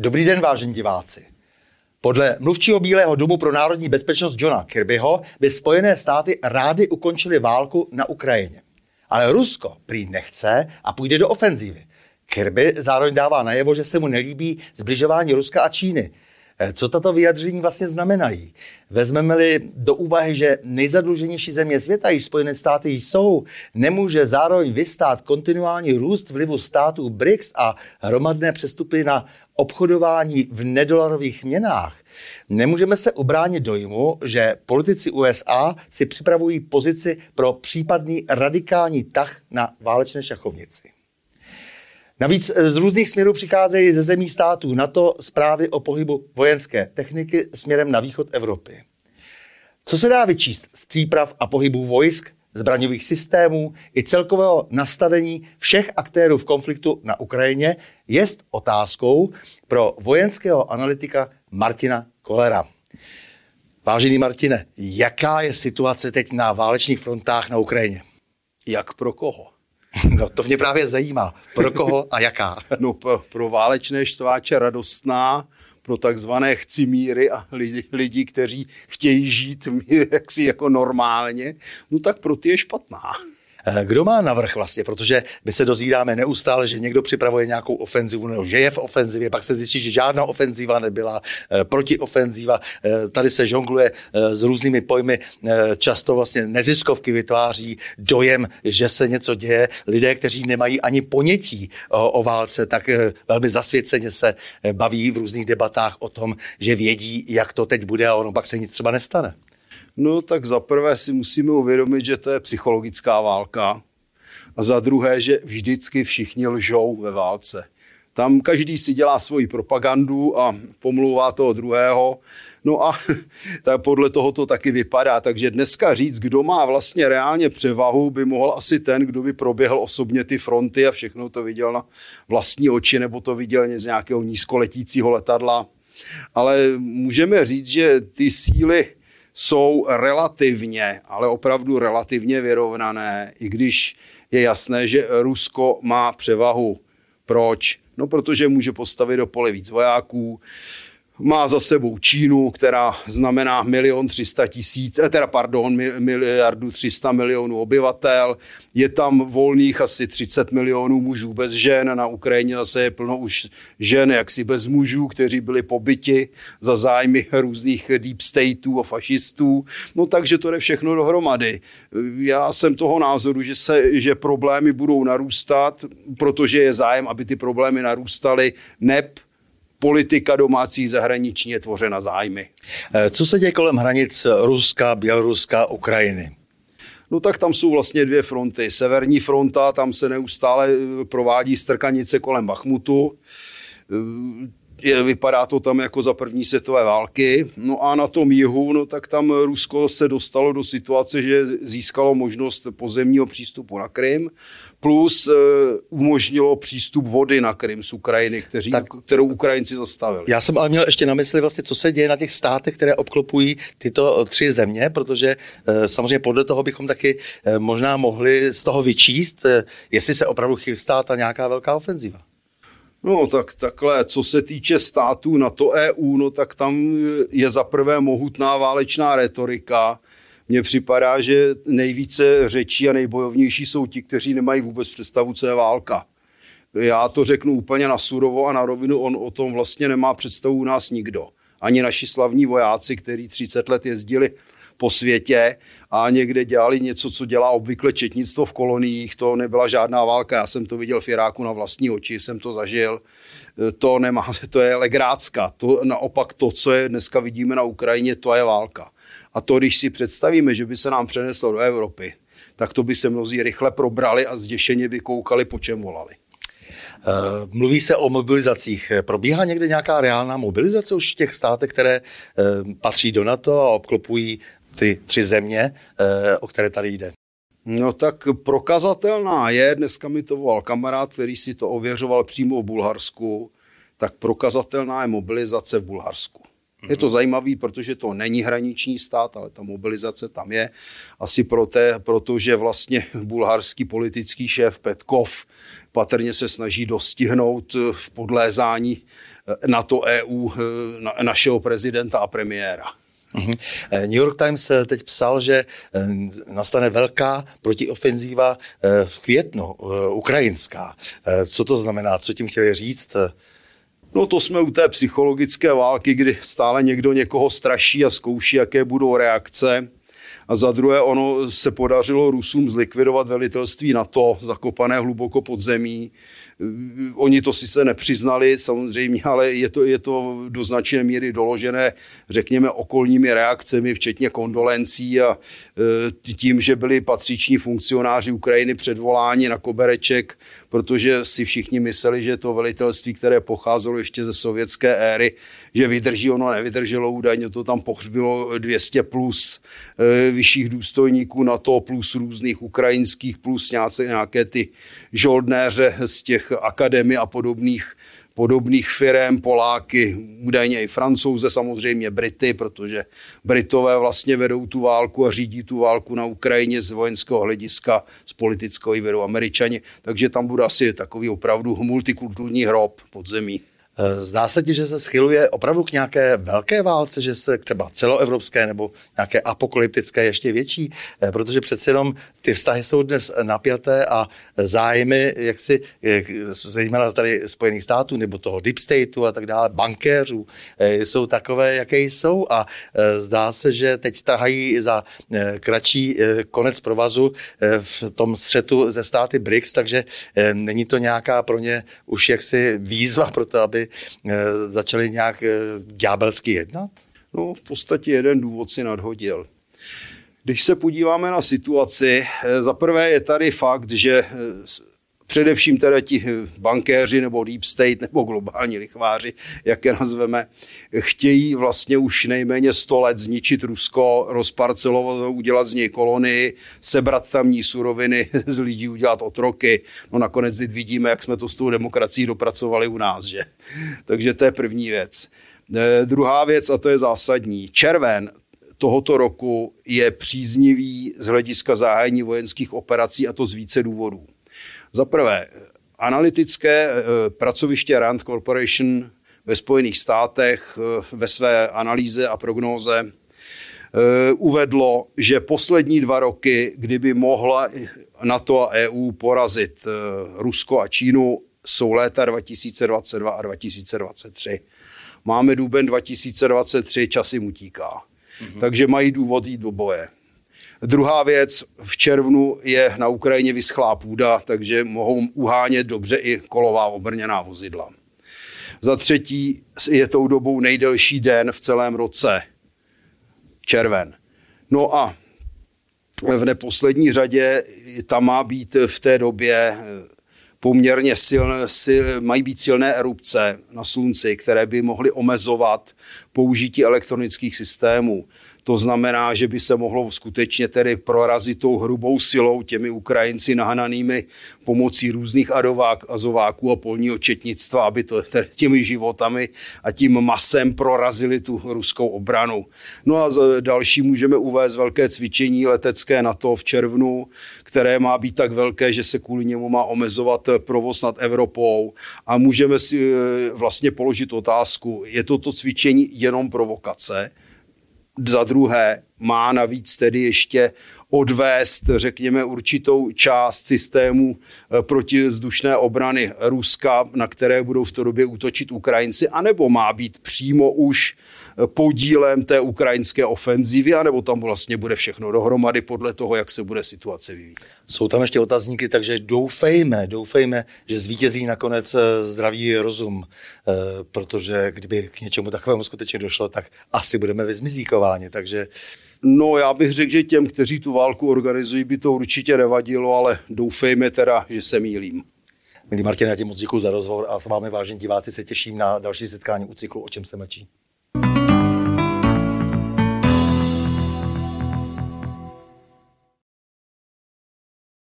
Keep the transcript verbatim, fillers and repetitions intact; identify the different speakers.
Speaker 1: Dobrý den, vážení diváci. Podle mluvčího Bílého domu pro národní bezpečnost Johna Kirbyho by Spojené státy rády ukončily válku na Ukrajině. Ale Rusko prý nechce a půjde do ofenzívy. Kirby zároveň dává najevo, že se mu nelíbí zbližování Ruska a Číny. Co tato vyjadření vlastně znamenají? Vezmeme-li do úvahy, že nejzadluženější země světa, již Spojené státy jsou, nemůže zároveň vystát kontinuální růst vlivu států B R I C S a hromadné přestupy na obchodování v nedolarových měnách, nemůžeme se ubránit dojmu, že politici U S A si připravují pozici pro případný radikální tah na válečné šachovnici. Navíc z různých směrů přicházejí ze zemí států NATO zprávy o pohybu vojenské techniky směrem na východ Evropy. Co se dá vyčíst z příprav a pohybu vojsk, zbraňových systémů i celkového nastavení všech aktérů v konfliktu na Ukrajině, jest otázkou pro vojenského analytika Martina Kollera. Vážený Martine, jaká je situace teď na válečných frontách na Ukrajině?
Speaker 2: Jak pro koho?
Speaker 1: No to mě právě zajímá. Pro koho a jaká?
Speaker 2: No pro, pro válečné štváče radostná, pro takzvané chcimíry a lidi, lidi, kteří chtějí žít jaksi jako normálně, no tak pro ty je špatná.
Speaker 1: Kdo má navrch vlastně, protože my se dozvídáme neustále, že někdo připravuje nějakou ofenzivu, nebo že je v ofenzivě, pak se zjistí, že žádná ofenziva nebyla, protiofenziva, tady se žongluje s různými pojmy, často vlastně neziskovky vytváří dojem, že se něco děje. Lidé, kteří nemají ani ponětí o, o válce, tak velmi zasvěceně se baví v různých debatách o tom, že vědí, jak to teď bude a ono pak se nic třeba nestane.
Speaker 2: No tak za prvé si musíme uvědomit, že to je psychologická válka a za druhé, že vždycky všichni lžou ve válce. Tam každý si dělá svoji propagandu a pomlouvá toho druhého. No a tak podle toho to taky vypadá. Takže dneska říct, kdo má vlastně reálně převahu, by mohl asi ten, kdo by proběhl osobně ty fronty a všechno to viděl na vlastní oči nebo to viděl z nějakého nízkoletícího letadla. Ale můžeme říct, že ty síly jsou relativně, ale opravdu relativně vyrovnané, i když je jasné, že Rusko má převahu. Proč? No, protože může postavit do pole víc vojáků, má za sebou Čínu, která znamená milion tři sta tisíc, teda pardon, miliardu tři sta milionů obyvatel. Je tam volných asi třicet milionů mužů bez žen. Na Ukrajině zase je plno už žen jaksi bez mužů, kteří byli pobyti za zájmy různých deep stateů a fašistů. No takže to jde všechno dohromady. Já jsem toho názoru, že, se, že problémy budou narůstat, protože je zájem, aby ty problémy narůstaly, neb politika domácí zahraniční je tvořena zájmy.
Speaker 1: Co se děje kolem hranic Ruska, Běloruska, Ukrajiny?
Speaker 2: No tak tam jsou vlastně dvě fronty. Severní fronta, tam se neustále provádí strkanice kolem Bachmutu. Je, vypadá to tam jako za první světové války. No a na tom jihu, no tak tam Rusko se dostalo do situace, že získalo možnost pozemního přístupu na Krym, plus e, umožnilo přístup vody na Krym z Ukrajiny, kteří, tak, kterou Ukrajinci zastavili.
Speaker 1: Já jsem ale měl ještě na mysli vlastně, co se děje na těch státech, které obklopují tyto tři země, protože e, samozřejmě podle toho bychom taky e, možná mohli z toho vyčíst, e, jestli se opravdu chystá ta nějaká velká ofenziva.
Speaker 2: No tak takhle, co se týče států NATO E U, no tak tam je za prvé mohutná válečná retorika. Mně připadá, že nejvíce řečí a nejbojovnější jsou ti, kteří nemají vůbec představu, co je válka. Já to řeknu úplně na surovo a na rovinu, on o tom vlastně nemá představu u nás nikdo. Ani naši slavní vojáci, kteří třicet let jezdili po světě a někde dělali něco, co dělá obvykle četnictvo v koloniích, to nebyla žádná válka, já jsem to viděl v Iráku na vlastní oči, jsem to zažil, to nemá, to je legrácka, to naopak to, co je dneska vidíme na Ukrajině, to je válka. A to, když si představíme, že by se nám přeneslo do Evropy, tak to by se mnozí rychle probrali a zděšeně by koukali, po čem volali.
Speaker 1: Mluví se o mobilizacích. Probíhá někde nějaká reálná mobilizace už v těch státech, které patří do NATO a obklopují ty tři země, o které tady jde?
Speaker 2: No tak prokazatelná je, dneska mi to volal kamarád, který si to ověřoval přímo v Bulharsku, tak prokazatelná je mobilizace v Bulharsku. Je to zajímavý, protože to není hraniční stát, ale ta mobilizace tam je. Asi proto, protože vlastně bulharský politický šéf Petkov patrně se snaží dostihnout v podlézání NATO E U na, našeho prezidenta a premiéra.
Speaker 1: New York Times teď psal, že nastane velká protiofenzíva v květnu, ukrajinská. Co to znamená? Co tím chtěli říct?
Speaker 2: No to jsme u té psychologické války, kdy stále někdo někoho straší a zkouší, jaké budou reakce. A za druhé, ono se podařilo Rusům zlikvidovat velitelství NATO, zakopané hluboko pod zemí. Oni to sice nepřiznali samozřejmě, ale je to, je to do značné míry doložené, řekněme, okolními reakcemi, včetně kondolencí a tím, že byli patřiční funkcionáři Ukrajiny předvoláni na kobereček, protože si všichni mysleli, že to velitelství, které pocházelo ještě ze sovětské éry, že vydrží, ono nevydrželo údajně, to tam pohřbilo dvě stě plus vyšších důstojníků NATO, plus různých ukrajinských, plus nějaké, nějaké ty žoldnéře z těch akademii a podobných, podobných firem, Poláky, údajně i Francouze, samozřejmě Brity, protože Britové vlastně vedou tu válku a řídí tu válku na Ukrajině z vojenského hlediska, z politického i vedou Američani, takže tam bude asi takový opravdu multikulturní hrob pod zemí.
Speaker 1: Zdá se ti, že se schyluje opravdu k nějaké velké válce, že se třeba celoevropské nebo nějaké apokalyptické ještě větší, protože přece jenom ty vztahy jsou dnes napjaté a zájmy, jak si, zejména tady Spojených států nebo toho deep stateu a tak dále, bankéřů, jsou takové, jaké jsou a zdá se, že teď tahají za kratší konec provazu v tom střetu ze státy B R I C S, takže není to nějaká pro ně už jaksi výzva pro to, aby začali nějak ďábelsky jednat?
Speaker 2: No, v podstatě jeden důvod si nadhodil. Když se podíváme na situaci, za prvé je tady fakt, že především teda ti bankéři nebo deep state nebo globální lichváři, jak je nazveme, chtějí vlastně už nejméně sto let zničit Rusko, rozparcelovat, udělat z něj kolonii, sebrat tamní suroviny, z lidí udělat otroky. No nakonec vidíme, jak jsme to s tou demokracií dopracovali u nás, že? Takže to je první věc. E, druhá věc, a to je zásadní. Červen tohoto roku je příznivý z hlediska zahájení vojenských operací, a to z více důvodů. Za prvé, analytické pracoviště Rand Corporation ve Spojených státech ve své analýze a prognóze uvedlo, že poslední dva roky, kdyby mohla NATO a E U porazit Rusko a Čínu, jsou léta dva tisíce dvacet dva a dva tisíce dvacet tři. Máme duben dva tisíce dvacet tři, čas jim utíká. Mm-hmm. Takže mají důvod jít do boje. Druhá věc, v červnu je na Ukrajině vyschlá půda, takže mohou uhánět dobře i kolová obrněná vozidla. Za třetí je tou dobou nejdelší den v celém roce, červen. No a v neposlední řadě tam má být v té době poměrně silné, sil, mají být silné erupce na slunci, které by mohly omezovat použití elektronických systémů. To znamená, že by se mohlo skutečně tedy prorazit tou hrubou silou těmi Ukrajinci nahnanými pomocí různých adovák, azováků a polního četnictva, aby to těmi životami a tím masem prorazili tu ruskou obranu. No a další můžeme uvést velké cvičení letecké NATO v červnu, které má být tak velké, že se kvůli němu má omezovat provoz nad Evropou a můžeme si vlastně položit otázku, je toto cvičení jenom provokace? Za druhé má navíc tedy ještě odvést, řekněme, určitou část systému protivzdušné obrany Ruska, na které budou v té době útočit Ukrajinci, anebo má být přímo už podílem té ukrajinské ofenzivy, anebo tam vlastně bude všechno dohromady podle toho, jak se bude situace vyvíjet.
Speaker 1: Jsou tam ještě otazníky, takže doufejme, doufejme, že zvítězí nakonec zdravý rozum, protože kdyby k něčemu takovému skutečně došlo, tak asi budeme vyzmizíkováni, takže...
Speaker 2: No, já bych řekl, že těm, kteří tu válku organizují, by to určitě nevadilo, ale doufejme teda, že se mýlím.
Speaker 1: Milí Martine, já ti moc děkuji za rozhovor a s vámi, vážení diváci, se těším na další setkání u cyklu O čem se mlčí.